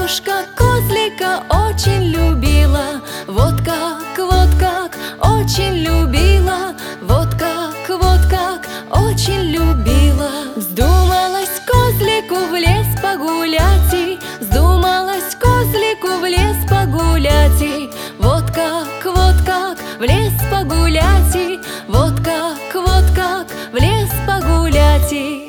кошка козлика очень любила. Вот как, очень любила. Вот как, очень любила. Вздумалась козлику в лес погулять, и вздумалась козлику в лес погулять, и вот как, в лес погулять, и вот как, в лес погулять. И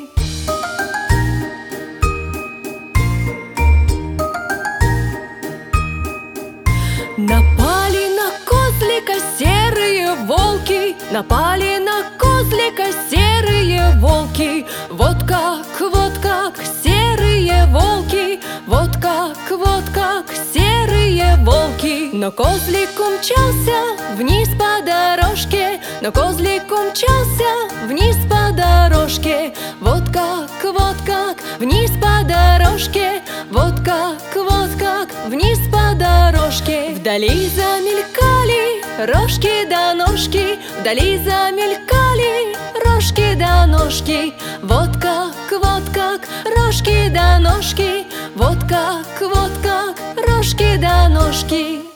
напали на козлика серые волки, напали на козлика серые волки. Вот как, серые волки, вот как, серые волки. Но козлик умчался вниз по дорожке, но козлик умчался вниз по дорожке. Вот как, вниз по дорожке, вот как, вниз по дорожке. Вдали замелькали рожки да ножки, вдали замелькали рожки да ножки. Вот как, рожки да ножки, вот как, рожки да ножки.